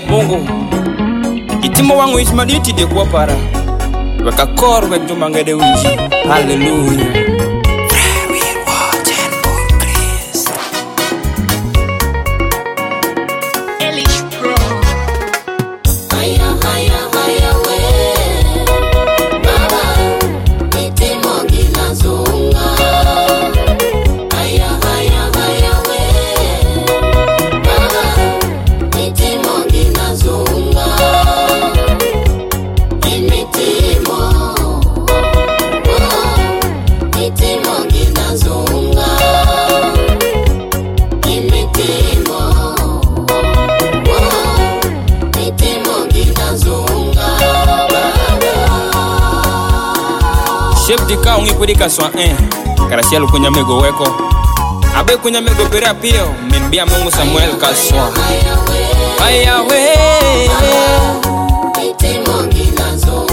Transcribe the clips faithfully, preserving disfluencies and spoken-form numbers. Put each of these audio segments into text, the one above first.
Mungu itimo wangu ismaditi de kwa para weka kor wek jumangede uji. Hallelujah. Chef di ka ungi kudika swa eh Karasialu kunya mego weko Abe kunya mego pera pio Minbia Mungu Samuel kaswa Ayawe Iti mongi nazo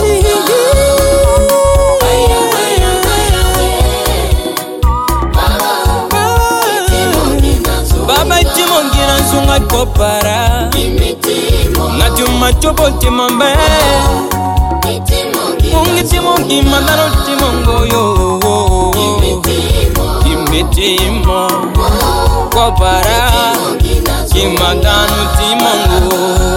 Baba iti mongi nazo nga kopara Ngati umachopo timambe Mungi timongi mandano timongo yo Imitimo Kopara Kimandano timongo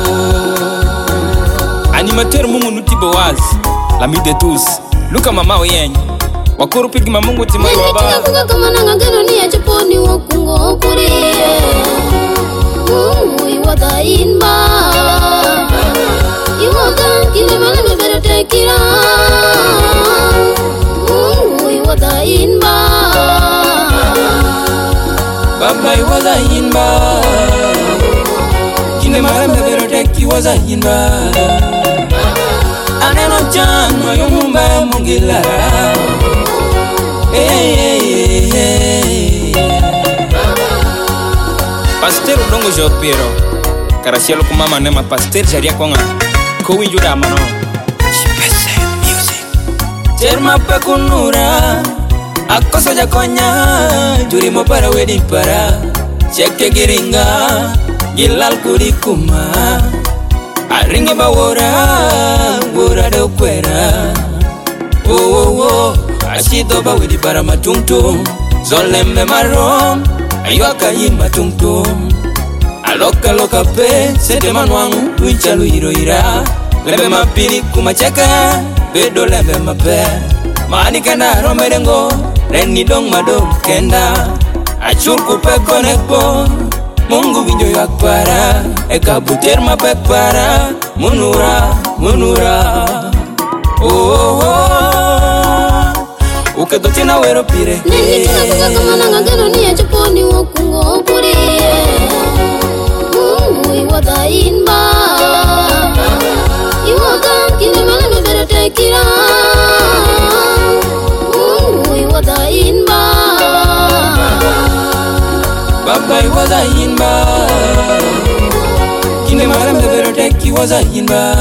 Animateur Mungu nutibo wazi Lami de tous Luka mama oyenye Wakuru pigi mamungu timongo waba Nini tika kama nangageno ni ya chuponi wakungo okuri Mungu iwada inba Iwada kile male mebere tekira Mungu iwada inba Baba iwada inba Kile male mebere teki waza inba Aneno chano yumumba mungila Hey hey hey Pasteur Udongo Jopiro Karasialu kumama nema pasteur jaria konga Kowi juda mano Chipese music Terma pekunura Akoso jakonya Juri mo para wedi para Cheke giringa Gilal kurikuma Aringi bawora Wora de kwera Oh oh oh Ashido ba wedi para matungtung Zolembe marom Ayuaka yimba tungtung Aloka loka pe, sete manuangu, wincha luiro ira Lebe mapili kumacheka, bedo lebe mape Maani kenda romerengo, reni dong madong kenda Achurku pe konekpo, Mungu winjo yakwara Eka buter mape para, munura, munura Oh oh oh, uke dotina wero pire Nini tika kuka kama nangageno ni ya chuponi wakungo okuri Iwada inba Iwada kile male mebere tekira Mungu iwada inba Baba iwada inba Kile male mebere teki waza inba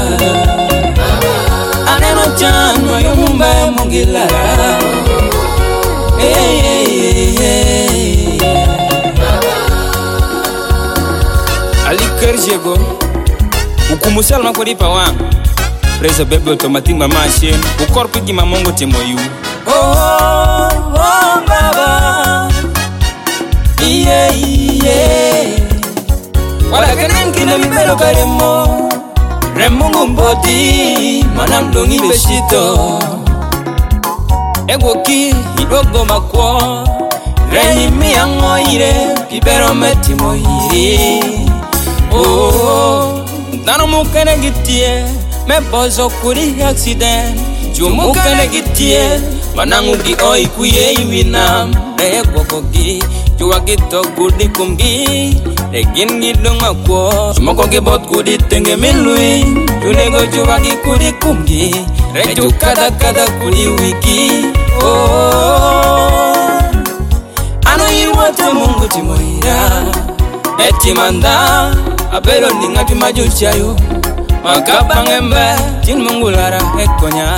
Aneno chano yumumba mungila Hey hey hey Alikar jego Ukumusal makodipa wang Presa bebe automatic ma machine Ukorpi gima mongo timoyu Oh oh oh baba Iye iye Wala kenen kina mibelo karemo Remungu mboti Manang dongi beshito Ego ki idogo makwo Rehimi yango ire Pibero meti moiri Oh, nano mukene gitie, me bozo kuri accident. Ju mukene gitie, manangu gi oi kuye iwinam. Re kokogi, ju agito kudi kumgi. Re gingi donga kwo, sumoko gi bot kudi tenge milui. Ju nego ju agi kudi kumgi. Re ju kada kada kudi wiki. Oh, ano iwate Mungu timoira, eti manda. Abelo ningati majuchayo Makapa ngembe Jin Mungu lara ekonya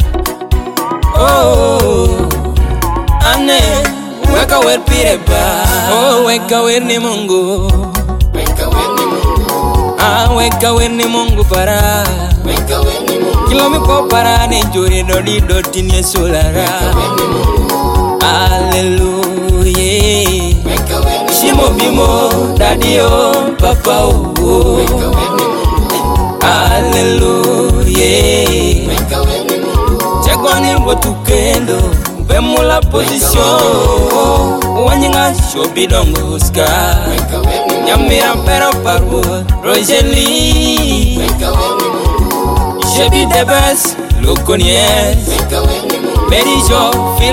Oh Ane Weka wer pireba Oh weka wer ni Mungu Weka wer ni Mungu Ah weka weni Mungu para, weka weni Mungu. Kilo mi po para ne juri do di do tinye solara. Weka weni Mungu. Hallelujah. Weka weni Shimo bimo dadio papa o. Weka weni Mungu. Hallelujah. Weka weni Mungu. Chegwani mbotukendo bemula position. Wanyinga shobidongo ska. Weka weni Mungu. Nyamira pero paru Rogelie. Weka weni Mungu. Je be the best, Luconies. Weka weni Mungu. Merijo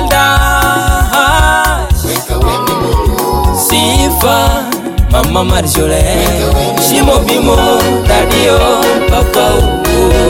Fildas. Weka weni Mungu. Sifa Mama Marjole. Shimo bimo dadio papa.